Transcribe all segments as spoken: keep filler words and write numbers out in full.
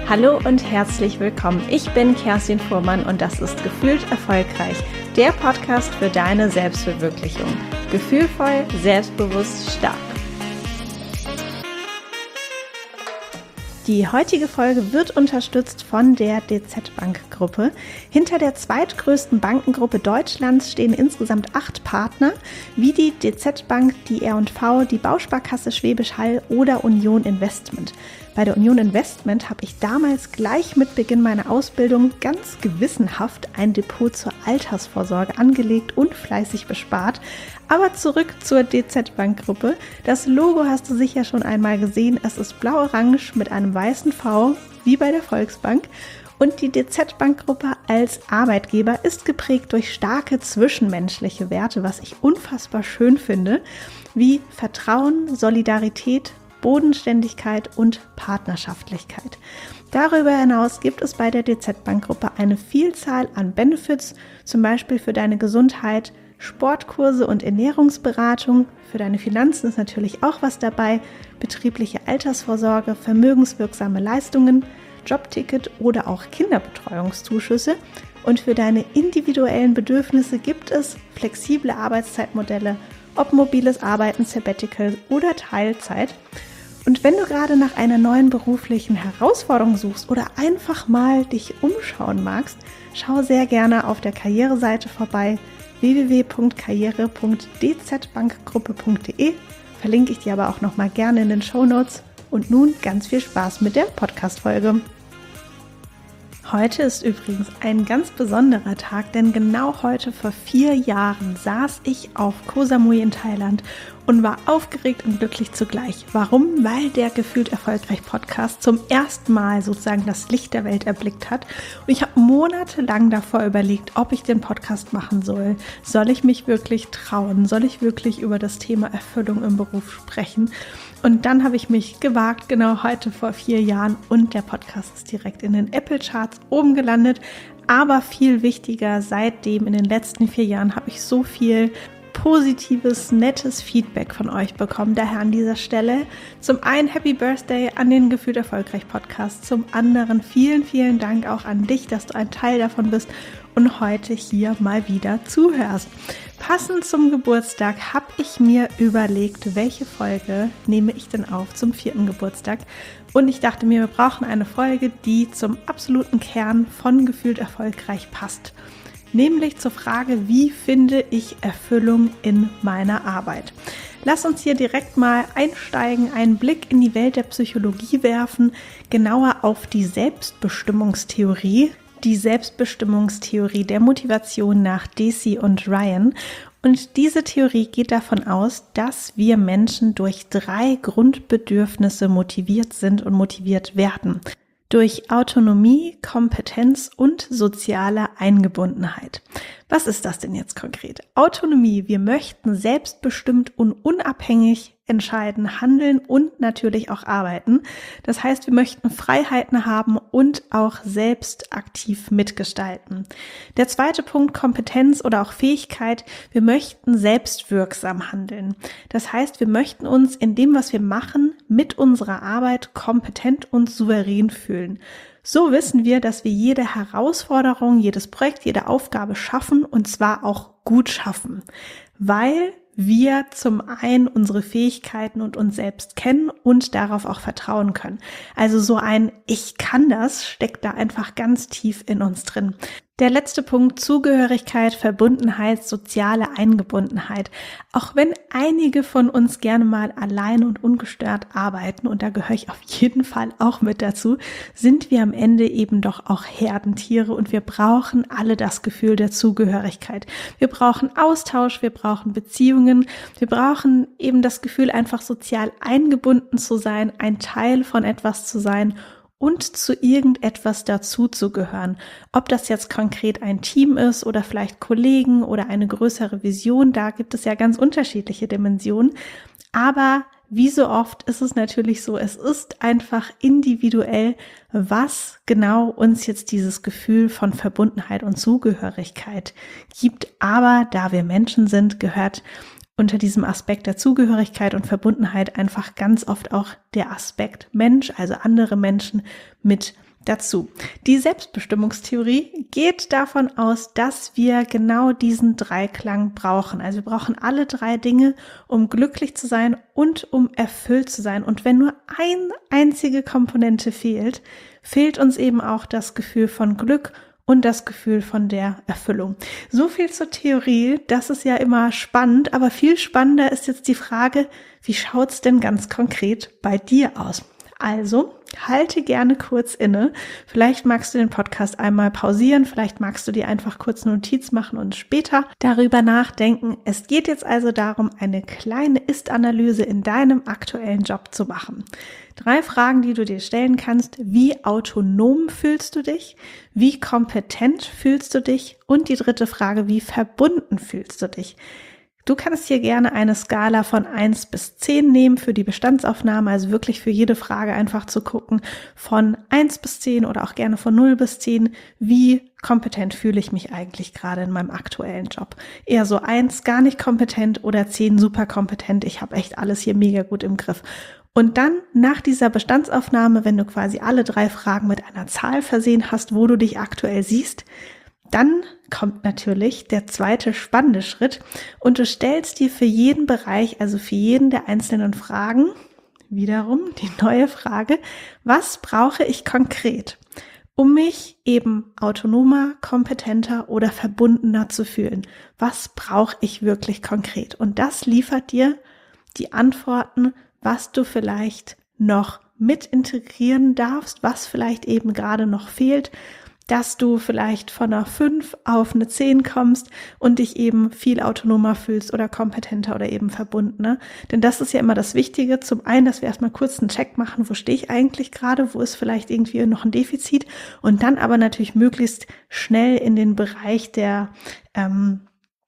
Hallo und herzlich willkommen. Ich bin Kerstin Fuhrmann und das ist Gefühlt Erfolgreich, der Podcast für deine Selbstverwirklichung. Gefühlvoll, selbstbewusst, stark. Die heutige Folge wird unterstützt von der D Z Bank Gruppe. Hinter der zweitgrößten Bankengruppe Deutschlands stehen insgesamt acht Partner, wie die D Z Bank, die R und V, die Bausparkasse Schwäbisch Hall oder Union Investment. Bei der Union Investment habe ich damals gleich mit Beginn meiner Ausbildung ganz gewissenhaft ein Depot zur Altersvorsorge angelegt und fleißig bespart. Aber zurück zur D Z Bank Gruppe. Das Logo hast du sicher schon einmal gesehen. Es ist blau-orange mit einem weißen V, wie bei der Volksbank. Und die D Z Bank Gruppe als Arbeitgeber ist geprägt durch starke zwischenmenschliche Werte, was ich unfassbar schön finde, wie Vertrauen, Solidarität, Bodenständigkeit und Partnerschaftlichkeit. Darüber hinaus gibt es bei der D Z Bank Gruppe eine Vielzahl an Benefits, zum Beispiel für deine Gesundheit, Sportkurse und Ernährungsberatung. Für deine Finanzen ist natürlich auch was dabei, betriebliche Altersvorsorge, vermögenswirksame Leistungen, Jobticket oder auch Kinderbetreuungszuschüsse. Und für deine individuellen Bedürfnisse gibt es flexible Arbeitszeitmodelle, ob mobiles Arbeiten, Sabbatical oder Teilzeit. Und wenn du gerade nach einer neuen beruflichen Herausforderung suchst oder einfach mal dich umschauen magst, schau sehr gerne auf der Karriereseite vorbei, w w w punkt karriere punkt d z bank gruppe punkt d e. Verlinke ich dir aber auch nochmal gerne in den Shownotes. Und nun ganz viel Spaß mit der Podcast-Folge. Heute ist übrigens ein ganz besonderer Tag, denn genau heute vor vier Jahren saß ich auf Koh Samui in Thailand und war aufgeregt und glücklich zugleich. Warum? Weil der Gefühlt Erfolgreich Podcast zum ersten Mal sozusagen das Licht der Welt erblickt hat. Und ich habe monatelang davor überlegt, ob ich den Podcast machen soll. Soll ich mich wirklich trauen? Soll ich wirklich über das Thema Erfüllung im Beruf sprechen? Und dann habe ich mich gewagt, genau heute vor vier Jahren, und der Podcast ist direkt in den Apple-Charts oben gelandet. Aber viel wichtiger, seitdem in den letzten vier Jahren habe ich so viel positives, nettes Feedback von euch bekommen. Daher an dieser Stelle zum einen Happy Birthday an den Gefühlt Erfolgreich Podcast, zum anderen vielen, vielen Dank auch an dich, dass du ein Teil davon bist und heute hier mal wieder zuhörst. Passend zum Geburtstag habe ich mir überlegt, welche Folge nehme ich denn auf zum vierten Geburtstag. Und ich dachte mir, wir brauchen eine Folge, die zum absoluten Kern von Gefühlt Erfolgreich passt. Nämlich zur Frage, wie finde ich Erfüllung in meiner Arbeit? Lass uns hier direkt mal einsteigen, einen Blick in die Welt der Psychologie werfen, genauer auf die Selbstbestimmungstheorie, die Selbstbestimmungstheorie der Motivation nach Deci und Ryan. Und diese Theorie geht davon aus, dass wir Menschen durch drei Grundbedürfnisse motiviert sind und motiviert werden. Durch Autonomie, Kompetenz und soziale Eingebundenheit. Was ist das denn jetzt konkret? Autonomie, wir möchten selbstbestimmt und unabhängig entscheiden, handeln und natürlich auch arbeiten. Das heißt, wir möchten Freiheiten haben und auch selbst aktiv mitgestalten. Der zweite Punkt, Kompetenz oder auch Fähigkeit, wir möchten selbstwirksam handeln. Das heißt, wir möchten uns in dem, was wir machen, mit unserer Arbeit kompetent und souverän fühlen. So wissen wir, dass wir jede Herausforderung, jedes Projekt, jede Aufgabe schaffen und zwar auch gut schaffen, weil wir zum einen unsere Fähigkeiten und uns selbst kennen und darauf auch vertrauen können. Also so ein Ich kann das steckt da einfach ganz tief in uns drin. Der letzte Punkt, Zugehörigkeit, Verbundenheit, soziale Eingebundenheit. Auch wenn einige von uns gerne mal allein und ungestört arbeiten, und da gehöre ich auf jeden Fall auch mit dazu, sind wir am Ende eben doch auch Herdentiere und wir brauchen alle das Gefühl der Zugehörigkeit. Wir brauchen Austausch, wir brauchen Beziehungen, wir brauchen eben das Gefühl, einfach sozial eingebunden zu sein, ein Teil von etwas zu sein und zu irgendetwas dazuzugehören. Ob das jetzt konkret ein Team ist oder vielleicht Kollegen oder eine größere Vision, da gibt es ja ganz unterschiedliche Dimensionen. Aber wie so oft ist es natürlich so, es ist einfach individuell, was genau uns jetzt dieses Gefühl von Verbundenheit und Zugehörigkeit gibt. Aber da wir Menschen sind, gehört unter diesem Aspekt der Zugehörigkeit und Verbundenheit einfach ganz oft auch der Aspekt Mensch, also andere Menschen mit dazu. Die Selbstbestimmungstheorie geht davon aus, dass wir genau diesen Dreiklang brauchen. Also wir brauchen alle drei Dinge, um glücklich zu sein und um erfüllt zu sein. Und wenn nur eine einzige Komponente fehlt, fehlt uns eben auch das Gefühl von Glück und das Gefühl von der Erfüllung. So viel zur Theorie, das ist ja immer spannend, aber viel spannender ist jetzt die Frage, wie schaut's denn ganz konkret bei dir aus? Also, halte gerne kurz inne. Vielleicht magst du den Podcast einmal pausieren, vielleicht magst du dir einfach kurz eine Notiz machen und später darüber nachdenken. Es geht jetzt also darum, eine kleine Ist-Analyse in deinem aktuellen Job zu machen. Drei Fragen, die du dir stellen kannst. Wie autonom fühlst du dich? Wie kompetent fühlst du dich? Und die dritte Frage, wie verbunden fühlst du dich? Du kannst hier gerne eine Skala von eins bis zehn nehmen für die Bestandsaufnahme, also wirklich für jede Frage einfach zu gucken, von eins bis zehn oder auch gerne von null bis zehn, wie kompetent fühle ich mich eigentlich gerade in meinem aktuellen Job. Eher so eins, gar nicht kompetent oder zehn, super kompetent, ich habe echt alles hier mega gut im Griff. Und dann nach dieser Bestandsaufnahme, wenn du quasi alle drei Fragen mit einer Zahl versehen hast, wo du dich aktuell siehst, dann kommt natürlich der zweite spannende Schritt und du stellst dir für jeden Bereich, also für jeden der einzelnen Fragen, wiederum die neue Frage, was brauche ich konkret, um mich eben autonomer, kompetenter oder verbundener zu fühlen? Was brauche ich wirklich konkret? Und das liefert dir die Antworten, was du vielleicht noch mit integrieren darfst, was vielleicht eben gerade noch fehlt, dass du vielleicht von einer fünf auf eine zehn kommst und dich eben viel autonomer fühlst oder kompetenter oder eben verbundener. Denn das ist ja immer das Wichtige. Zum einen, dass wir erstmal kurz einen Check machen, wo stehe ich eigentlich gerade, wo ist vielleicht irgendwie noch ein Defizit und dann aber natürlich möglichst schnell in den Bereich der ähm,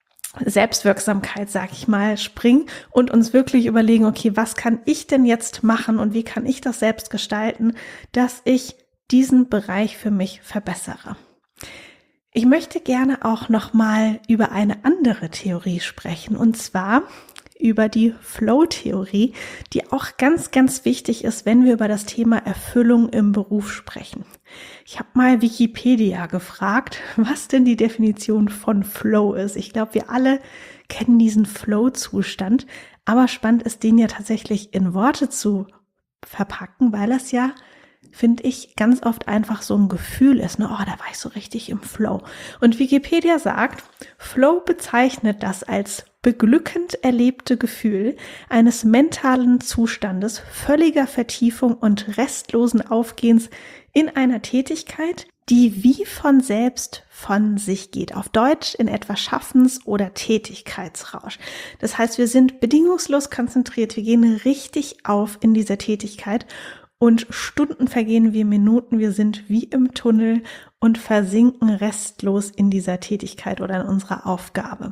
Selbstwirksamkeit, sag ich mal, springen und uns wirklich überlegen, okay, was kann ich denn jetzt machen und wie kann ich das selbst gestalten, dass ich diesen Bereich für mich verbessere. Ich möchte gerne auch nochmal über eine andere Theorie sprechen, und zwar über die Flow-Theorie, die auch ganz, ganz wichtig ist, wenn wir über das Thema Erfüllung im Beruf sprechen. Ich habe mal Wikipedia gefragt, was denn die Definition von Flow ist. Ich glaube, wir alle kennen diesen Flow-Zustand, aber spannend ist, den ja tatsächlich in Worte zu verpacken, weil das ja, finde ich, ganz oft einfach so ein Gefühl ist, ne? Oh, da war ich so richtig im Flow. Und Wikipedia sagt, Flow bezeichnet das als beglückend erlebte Gefühl eines mentalen Zustandes völliger Vertiefung und restlosen Aufgehens in einer Tätigkeit, die wie von selbst von sich geht. Auf Deutsch in etwa Schaffens- oder Tätigkeitsrausch. Das heißt, wir sind bedingungslos konzentriert, wir gehen richtig auf in dieser Tätigkeit. Und Stunden vergehen wie Minuten, wir sind wie im Tunnel und versinken restlos in dieser Tätigkeit oder in unserer Aufgabe.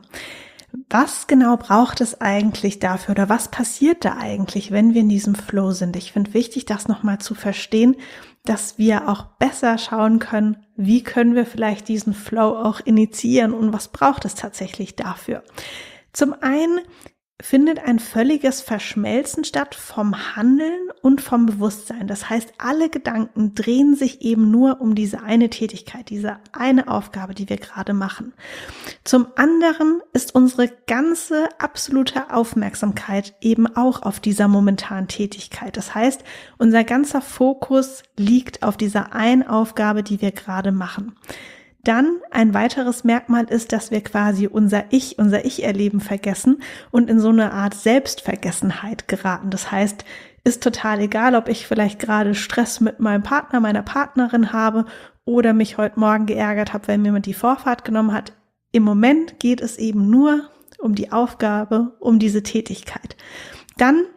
Was genau braucht es eigentlich dafür oder was passiert da eigentlich, wenn wir in diesem Flow sind? Ich finde wichtig, das nochmal zu verstehen, dass wir auch besser schauen können, wie können wir vielleicht diesen Flow auch initiieren und was braucht es tatsächlich dafür? Zum einen findet ein völliges Verschmelzen statt vom Handeln und vom Bewusstsein. Das heißt, alle Gedanken drehen sich eben nur um diese eine Tätigkeit, diese eine Aufgabe, die wir gerade machen. Zum anderen ist unsere ganze absolute Aufmerksamkeit eben auch auf dieser momentanen Tätigkeit. Das heißt, unser ganzer Fokus liegt auf dieser einen Aufgabe, die wir gerade machen. Dann ein weiteres Merkmal ist, dass wir quasi unser Ich, unser Ich-Erleben vergessen und in so eine Art Selbstvergessenheit geraten. Das heißt, ist total egal, ob ich vielleicht gerade Stress mit meinem Partner, meiner Partnerin habe oder mich heute Morgen geärgert habe, weil mir jemand die Vorfahrt genommen hat. Im Moment geht es eben nur um die Aufgabe, um diese Tätigkeit. Dann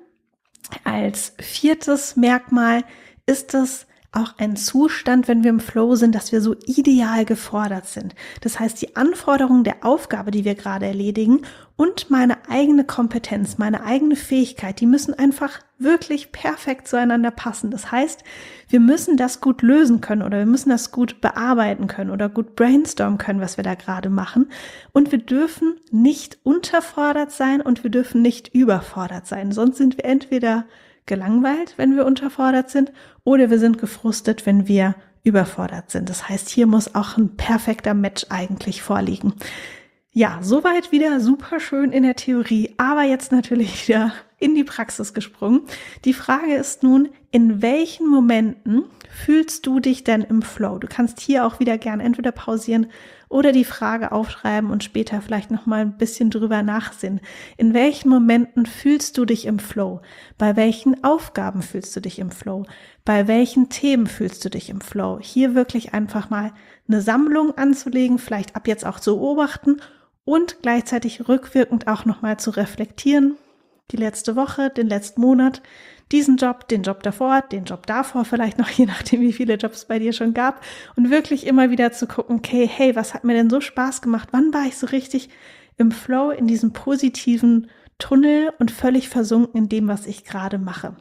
als viertes Merkmal ist es auch ein Zustand, wenn wir im Flow sind, dass wir so ideal gefordert sind. Das heißt, die Anforderungen der Aufgabe, die wir gerade erledigen und meine eigene Kompetenz, meine eigene Fähigkeit, die müssen einfach wirklich perfekt zueinander passen. Das heißt, wir müssen das gut lösen können oder wir müssen das gut bearbeiten können oder gut brainstormen können, was wir da gerade machen. Und wir dürfen nicht unterfordert sein und wir dürfen nicht überfordert sein. Sonst sind wir entweder gelangweilt, wenn wir unterfordert sind, oder wir sind gefrustet, wenn wir überfordert sind. Das heißt, hier muss auch ein perfekter Match eigentlich vorliegen. Ja, soweit wieder super schön in der Theorie, aber jetzt natürlich wieder in die Praxis gesprungen. Die Frage ist nun, in welchen Momenten fühlst du dich denn im Flow? Du kannst hier auch wieder gern entweder pausieren oder die Frage aufschreiben und später vielleicht nochmal ein bisschen drüber nachsinnen. In welchen Momenten fühlst du dich im Flow? Bei welchen Aufgaben fühlst du dich im Flow? Bei welchen Themen fühlst du dich im Flow? Hier wirklich einfach mal eine Sammlung anzulegen, vielleicht ab jetzt auch zu beobachten und gleichzeitig rückwirkend auch nochmal zu reflektieren. Die letzte Woche, den letzten Monat, diesen Job, den Job davor, den Job davor vielleicht noch, je nachdem, wie viele Jobs bei dir schon gab. Und wirklich immer wieder zu gucken, okay, hey, was hat mir denn so Spaß gemacht? Wann war ich so richtig im Flow, in diesem positiven Tunnel und völlig versunken in dem, was ich gerade mache?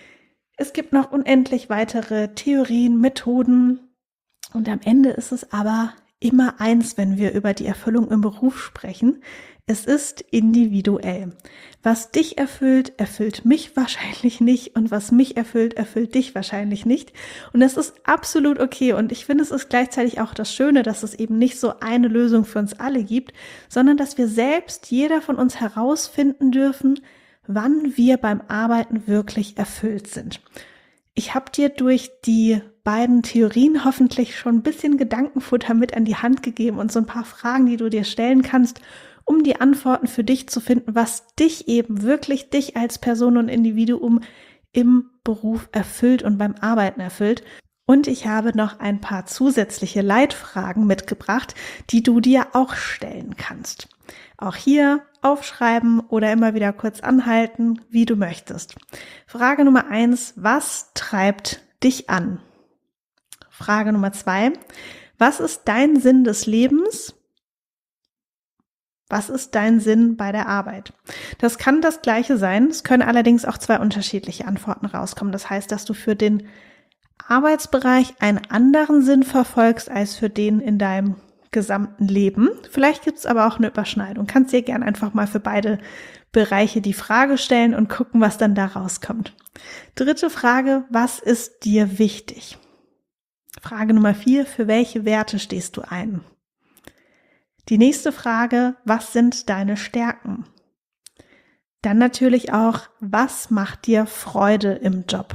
Es gibt noch unendlich weitere Theorien, Methoden. Und am Ende ist es aber immer eins, wenn wir über die Erfüllung im Beruf sprechen. Es ist individuell. Was dich erfüllt, erfüllt mich wahrscheinlich nicht und was mich erfüllt, erfüllt dich wahrscheinlich nicht. Und das ist absolut okay und ich finde, es ist gleichzeitig auch das Schöne, dass es eben nicht so eine Lösung für uns alle gibt, sondern dass wir selbst, jeder von uns herausfinden dürfen, wann wir beim Arbeiten wirklich erfüllt sind. Ich habe dir durch die beiden Theorien hoffentlich schon ein bisschen Gedankenfutter mit an die Hand gegeben und so ein paar Fragen, die du dir stellen kannst, um die Antworten für dich zu finden, was dich eben wirklich, dich als Person und Individuum im Beruf erfüllt und beim Arbeiten erfüllt. Und ich habe noch ein paar zusätzliche Leitfragen mitgebracht, die du dir auch stellen kannst. Auch hier aufschreiben oder immer wieder kurz anhalten, wie du möchtest. Frage Nummer eins, was treibt dich an? Frage Nummer zwei, was ist dein Sinn des Lebens? Was ist dein Sinn bei der Arbeit? Das kann das Gleiche sein, es können allerdings auch zwei unterschiedliche Antworten rauskommen. Das heißt, dass du für den Arbeitsbereich einen anderen Sinn verfolgst als für den in deinem gesamten Leben. Vielleicht gibt es aber auch eine Überschneidung. Kannst dir gerne einfach mal für beide Bereiche die Frage stellen und gucken, was dann da rauskommt. Dritte Frage, was ist dir wichtig? Frage Nummer vier, für welche Werte stehst du ein? Die nächste Frage, was sind deine Stärken? Dann natürlich auch, was macht dir Freude im Job?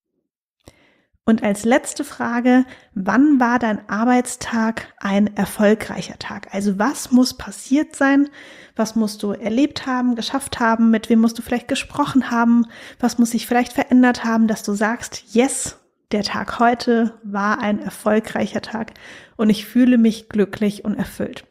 Und als letzte Frage, wann war dein Arbeitstag ein erfolgreicher Tag? Also was muss passiert sein? Was musst du erlebt haben, geschafft haben? Mit wem musst du vielleicht gesprochen haben? Was muss sich vielleicht verändert haben, dass du sagst, yes, der Tag heute war ein erfolgreicher Tag und ich fühle mich glücklich und erfüllt.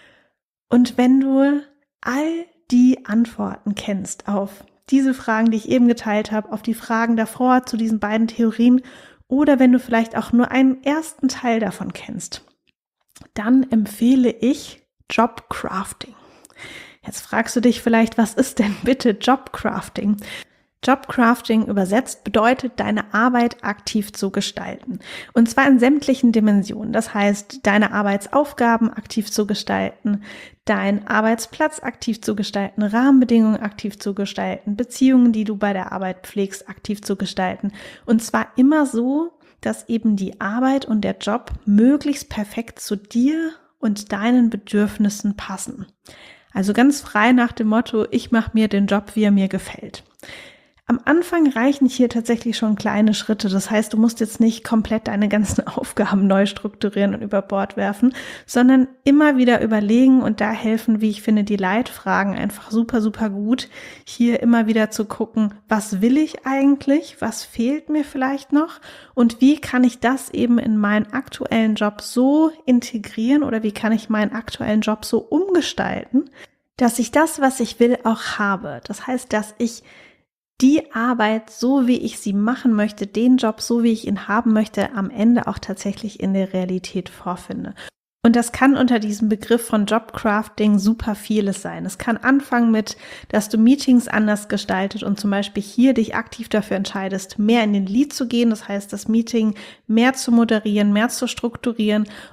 Und wenn du all die Antworten kennst auf diese Fragen, die ich eben geteilt habe, auf die Fragen davor zu diesen beiden Theorien oder wenn du vielleicht auch nur einen ersten Teil davon kennst, dann empfehle ich Jobcrafting. Jetzt fragst du dich vielleicht, was ist denn bitte Jobcrafting? Jobcrafting übersetzt bedeutet, deine Arbeit aktiv zu gestalten. Und zwar in sämtlichen Dimensionen. Das heißt, deine Arbeitsaufgaben aktiv zu gestalten, deinen Arbeitsplatz aktiv zu gestalten, Rahmenbedingungen aktiv zu gestalten, Beziehungen, die du bei der Arbeit pflegst, aktiv zu gestalten. Und zwar immer so, dass eben die Arbeit und der Job möglichst perfekt zu dir und deinen Bedürfnissen passen. Also ganz frei nach dem Motto, ich mache mir den Job, wie er mir gefällt. Am Anfang reichen hier tatsächlich schon kleine Schritte. Das heißt, du musst jetzt nicht komplett deine ganzen Aufgaben neu strukturieren und über Bord werfen, sondern immer wieder überlegen und da helfen, wie ich finde, die Leitfragen einfach super, super gut. Hier immer wieder zu gucken, was will ich eigentlich? Was fehlt mir vielleicht noch? Und wie kann ich das eben in meinen aktuellen Job so integrieren oder wie kann ich meinen aktuellen Job so umgestalten, dass ich das, was ich will, auch habe. Das heißt, dass ich die Arbeit, so wie ich sie machen möchte, den Job, so wie ich ihn haben möchte, am Ende auch tatsächlich in der Realität vorfinde. Und das kann unter diesem Begriff von Jobcrafting super vieles sein. Es kann anfangen mit, dass du Meetings anders gestaltet und zum Beispiel hier dich aktiv dafür entscheidest, mehr in den Lead zu gehen. Das heißt, das Meeting mehr zu moderieren, mehr zu strukturieren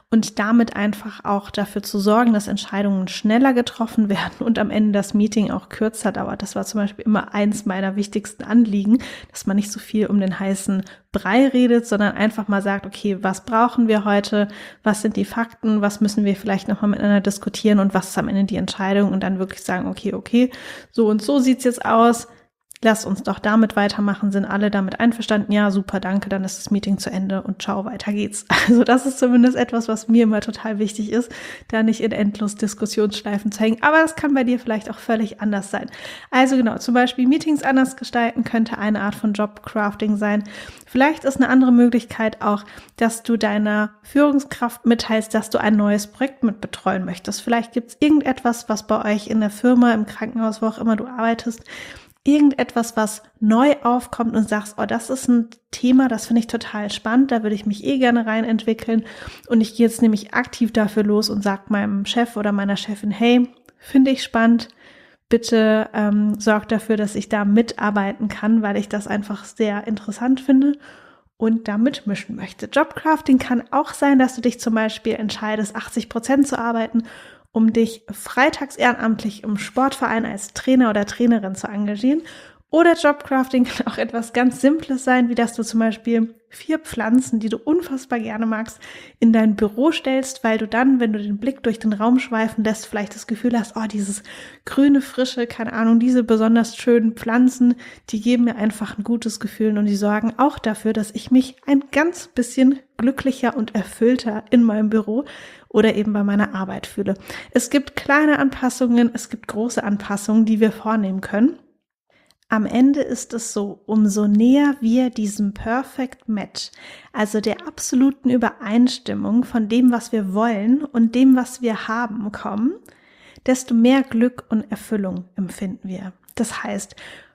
und damit einfach auch dafür zu sorgen, dass Entscheidungen schneller getroffen werden und am Ende das Meeting auch kürzer dauert. Das war zum Beispiel immer eins meiner wichtigsten Anliegen, dass man nicht so viel um den heißen Brei redet, sondern einfach mal sagt, okay, was brauchen wir heute, was sind die Fakten, was müssen wir vielleicht nochmal miteinander diskutieren und was ist am Ende die Entscheidung und dann wirklich sagen, okay, okay, so und so sieht's jetzt aus, lass uns doch damit weitermachen, sind alle damit einverstanden? Ja, super, danke, dann ist das Meeting zu Ende und ciao, weiter geht's. Also das ist zumindest etwas, was mir immer total wichtig ist, da nicht in endlos Diskussionsschleifen zu hängen, aber das kann bei dir vielleicht auch völlig anders sein. Also genau, zum Beispiel Meetings anders gestalten könnte eine Art von Jobcrafting sein. Vielleicht ist eine andere Möglichkeit auch, dass du deiner Führungskraft mitteilst, dass du ein neues Projekt mit betreuen möchtest. Vielleicht gibt's irgendetwas, was bei euch in der Firma, im Krankenhaus, wo auch immer du arbeitest, irgendetwas, was neu aufkommt und sagst, oh, das ist ein Thema, das finde ich total spannend, da würde ich mich eh gerne rein entwickeln und ich gehe jetzt nämlich aktiv dafür los und sage meinem Chef oder meiner Chefin, hey, finde ich spannend, bitte ähm, sorg dafür, dass ich da mitarbeiten kann, weil ich das einfach sehr interessant finde und da mitmischen möchte. Jobcrafting kann auch sein, dass du dich zum Beispiel entscheidest, achtzig Prozent zu arbeiten, um dich freitags ehrenamtlich im Sportverein als Trainer oder Trainerin zu engagieren. Oder Jobcrafting kann auch etwas ganz Simples sein, wie dass du zum Beispiel vier Pflanzen, die du unfassbar gerne magst, in dein Büro stellst, weil du dann, wenn du den Blick durch den Raum schweifen lässt, vielleicht das Gefühl hast, oh, dieses grüne, frische, keine Ahnung, diese besonders schönen Pflanzen, die geben mir einfach ein gutes Gefühl und die sorgen auch dafür, dass ich mich ein ganz bisschen glücklicher und erfüllter in meinem Büro oder eben bei meiner Arbeit fühle. Es gibt kleine Anpassungen, es gibt große Anpassungen, die wir vornehmen können. Am Ende ist es so, umso näher wir diesem Perfect Match, also der absoluten Übereinstimmung von dem, was wir wollen und dem, was wir haben, kommen, desto mehr Glück und Erfüllung empfinden wir. Das heißt,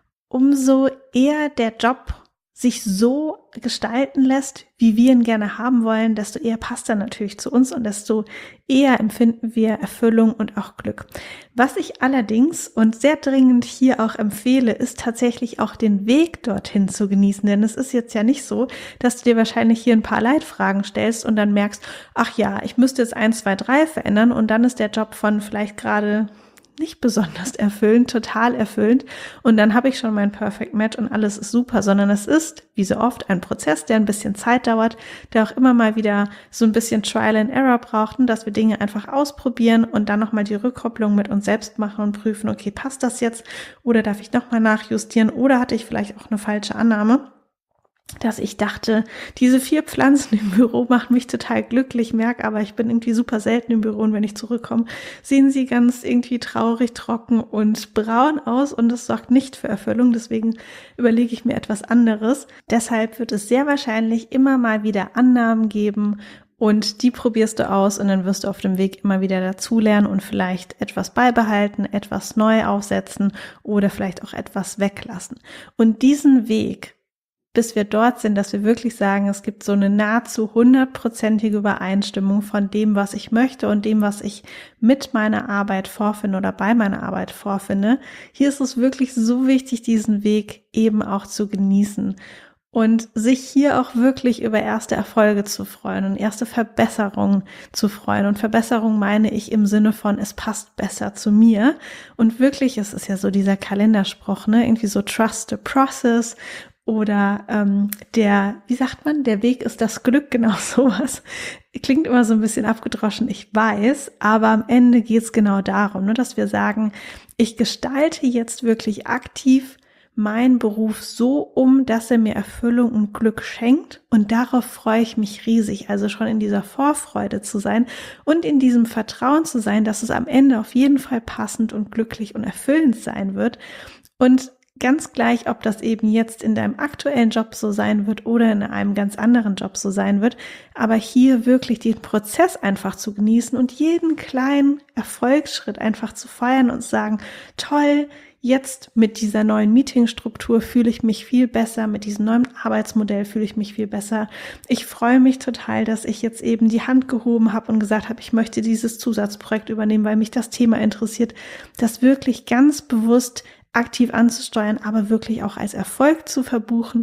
umso eher der Job sich so gestalten lässt, wie wir ihn gerne haben wollen, desto eher passt er natürlich zu uns und desto eher empfinden wir Erfüllung und auch Glück. Was ich allerdings und sehr dringend hier auch empfehle, ist tatsächlich auch den Weg dorthin zu genießen, denn es ist jetzt ja nicht so, dass du dir wahrscheinlich hier ein paar Leitfragen stellst und dann merkst, ach ja, ich müsste jetzt eins, zwei, drei verändern und dann ist der Job von vielleicht gerade nicht besonders erfüllend, total erfüllend und dann habe ich schon mein Perfect Match und alles ist super, sondern es ist, wie so oft, ein Prozess, der ein bisschen Zeit dauert, der auch immer mal wieder so ein bisschen Trial and Error braucht und dass wir Dinge einfach ausprobieren und dann nochmal die Rückkopplung mit uns selbst machen und prüfen, okay, passt das jetzt oder darf ich nochmal nachjustieren oder hatte ich vielleicht auch eine falsche Annahme, dass ich dachte, diese vier Pflanzen im Büro machen mich total glücklich, merke aber, ich bin irgendwie super selten im Büro und wenn ich zurückkomme, sehen sie ganz irgendwie traurig, trocken und braun aus und das sorgt nicht für Erfüllung, deswegen überlege ich mir etwas anderes. Deshalb wird es sehr wahrscheinlich immer mal wieder Annahmen geben und die probierst du aus und dann wirst du auf dem Weg immer wieder dazulernen und vielleicht etwas beibehalten, etwas neu aufsetzen oder vielleicht auch etwas weglassen. Und diesen Weg, bis wir dort sind, dass wir wirklich sagen, es gibt so eine nahezu hundertprozentige Übereinstimmung von dem, was ich möchte und dem, was ich mit meiner Arbeit vorfinde oder bei meiner Arbeit vorfinde. Hier ist es wirklich so wichtig, diesen Weg eben auch zu genießen und sich hier auch wirklich über erste Erfolge zu freuen und erste Verbesserungen zu freuen. Und Verbesserung meine ich im Sinne von, es passt besser zu mir. Und wirklich, es ist ja so dieser Kalenderspruch, ne, irgendwie so trust the process. Oder ähm, der, wie sagt man, der Weg ist das Glück, genau sowas. Klingt immer so ein bisschen abgedroschen, ich weiß, aber am Ende geht es genau darum, ne, dass wir sagen, ich gestalte jetzt wirklich aktiv meinen Beruf so um, dass er mir Erfüllung und Glück schenkt und darauf freue ich mich riesig, also schon in dieser Vorfreude zu sein und in diesem Vertrauen zu sein, dass es am Ende auf jeden Fall passend und glücklich und erfüllend sein wird und ganz gleich, ob das eben jetzt in deinem aktuellen Job so sein wird oder in einem ganz anderen Job so sein wird, aber hier wirklich den Prozess einfach zu genießen und jeden kleinen Erfolgsschritt einfach zu feiern und sagen, toll, jetzt mit dieser neuen Meetingstruktur fühle ich mich viel besser, mit diesem neuen Arbeitsmodell fühle ich mich viel besser. Ich freue mich total, dass ich jetzt eben die Hand gehoben habe und gesagt habe, ich möchte dieses Zusatzprojekt übernehmen, weil mich das Thema interessiert, das wirklich ganz bewusst aktiv anzusteuern, aber wirklich auch als Erfolg zu verbuchen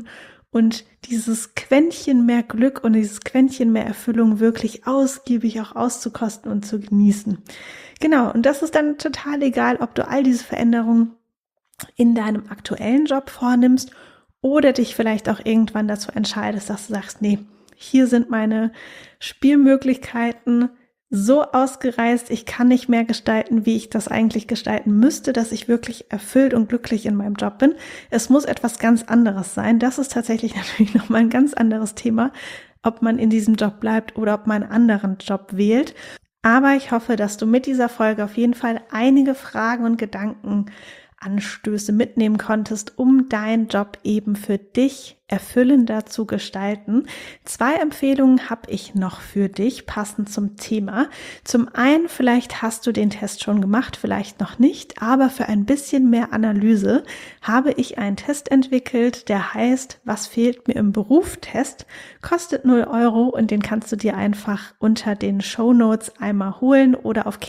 und dieses Quäntchen mehr Glück und dieses Quäntchen mehr Erfüllung wirklich ausgiebig auch auszukosten und zu genießen. Genau, und das ist dann total egal, ob du all diese Veränderungen in deinem aktuellen Job vornimmst oder dich vielleicht auch irgendwann dazu entscheidest, dass du sagst, nee, hier sind meine Spielmöglichkeiten so ausgereizt, ich kann nicht mehr gestalten, wie ich das eigentlich gestalten müsste, dass ich wirklich erfüllt und glücklich in meinem Job bin. Es muss etwas ganz anderes sein. Das ist tatsächlich natürlich nochmal ein ganz anderes Thema, ob man in diesem Job bleibt oder ob man einen anderen Job wählt. Aber ich hoffe, dass du mit dieser Folge auf jeden Fall einige Fragen und Gedanken Anstöße mitnehmen konntest, um deinen Job eben für dich erfüllender zu gestalten. Zwei Empfehlungen habe ich noch für dich, passend zum Thema. Zum einen, vielleicht hast du den Test schon gemacht, vielleicht noch nicht, aber für ein bisschen mehr Analyse habe ich einen Test entwickelt, der heißt, was fehlt mir im Beruf-Test, kostet null Euro und den kannst du dir einfach unter den Shownotes einmal holen oder auf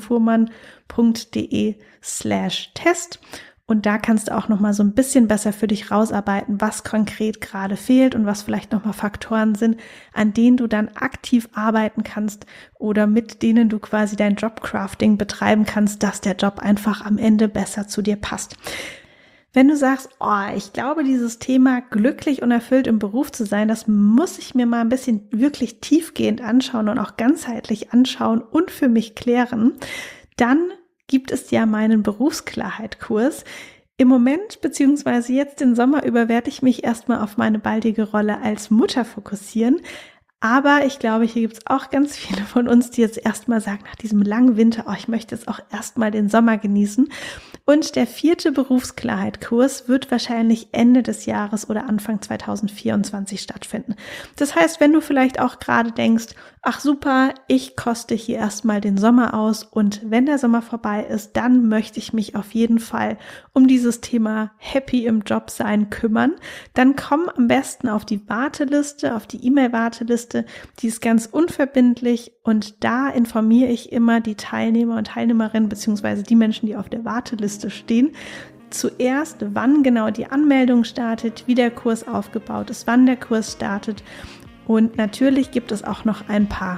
kerstinfuhrmann.de slash Test. Und da kannst du auch nochmal so ein bisschen besser für dich rausarbeiten, was konkret gerade fehlt und was vielleicht nochmal Faktoren sind, an denen du dann aktiv arbeiten kannst oder mit denen du quasi dein Jobcrafting betreiben kannst, dass der Job einfach am Ende besser zu dir passt. Wenn du sagst, oh, ich glaube, dieses Thema glücklich und erfüllt im Beruf zu sein, das muss ich mir mal ein bisschen wirklich tiefgehend anschauen und auch ganzheitlich anschauen und für mich klären, dann gibt es ja meinen Berufsklarheit-Kurs. Im Moment beziehungsweise jetzt den Sommer über werde ich mich erstmal auf meine baldige Rolle als Mutter fokussieren. Aber ich glaube, hier gibt es auch ganz viele von uns, die jetzt erstmal sagen, nach diesem langen Winter, oh, ich möchte jetzt auch erstmal den Sommer genießen. Und der vierte Berufsklarheit-Kurs wird wahrscheinlich Ende des Jahres oder Anfang zwanzig vierundzwanzig stattfinden. Das heißt, wenn du vielleicht auch gerade denkst, ach super, ich koste hier erstmal den Sommer aus und wenn der Sommer vorbei ist, dann möchte ich mich auf jeden Fall um dieses Thema Happy im Job sein kümmern, dann komm am besten auf die Warteliste, auf die E-Mail-Warteliste, die ist ganz unverbindlich und da informiere ich immer die Teilnehmer und Teilnehmerinnen beziehungsweise die Menschen, die auf der Warteliste stehen, zuerst, wann genau die Anmeldung startet, wie der Kurs aufgebaut ist, wann der Kurs startet. Und natürlich gibt es auch noch ein paar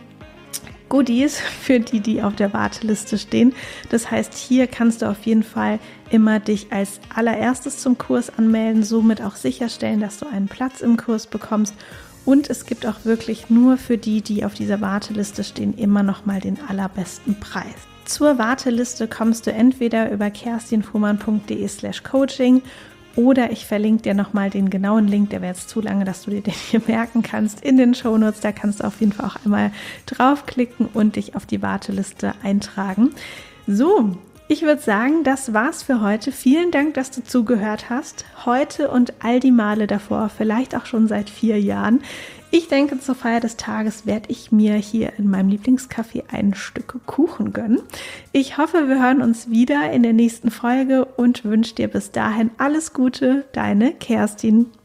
Goodies für die, die auf der Warteliste stehen. Das heißt, hier kannst du auf jeden Fall immer dich als allererstes zum Kurs anmelden, somit auch sicherstellen, dass du einen Platz im Kurs bekommst. Und es gibt auch wirklich nur für die, die auf dieser Warteliste stehen, immer noch mal den allerbesten Preis. Zur Warteliste kommst du entweder über kerstinfuhrmann.de slash coaching oder ich verlinke dir nochmal den genauen Link, der wäre jetzt zu lange, dass du dir den hier merken kannst, in den Shownotes. Da kannst du auf jeden Fall auch einmal draufklicken und dich auf die Warteliste eintragen. So, ich würde sagen, das war's für heute. Vielen Dank, dass du zugehört hast. Heute und all die Male davor, vielleicht auch schon seit vier Jahren. Ich denke, zur Feier des Tages werde ich mir hier in meinem Lieblingscafé ein Stück Kuchen gönnen. Ich hoffe, wir hören uns wieder in der nächsten Folge und wünsche dir bis dahin alles Gute, deine Kerstin.